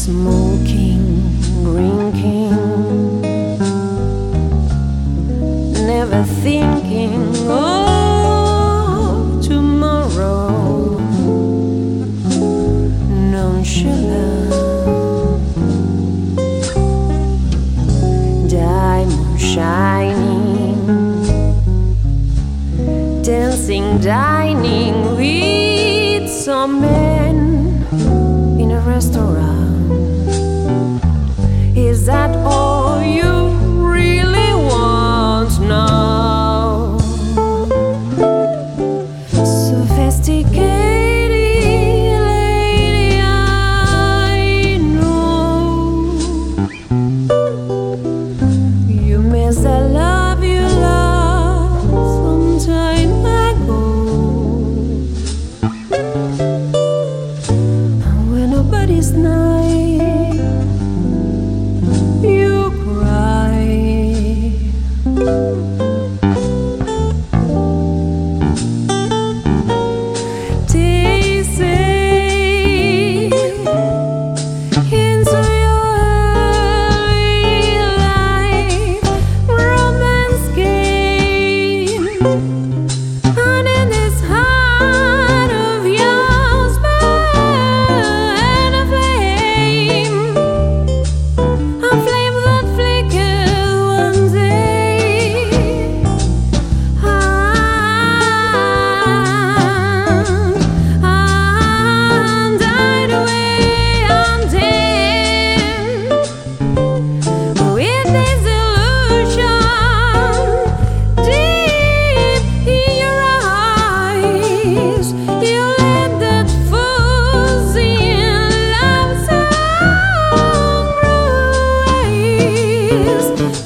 Smoking, drinking, never thinking of tomorrow. Nonchalant, diamond shining, dancing, dining with some men in a restaurant. Is that all you really want now? Sophisticated lady, I know you miss the love you lost some time ago. When nobody's nice, you cry. They say into your early life romance came, and in this heart of yours burned a flame that flickered one day and died away until with this illusion deep in your eyes, you let that fuzzy love song rise.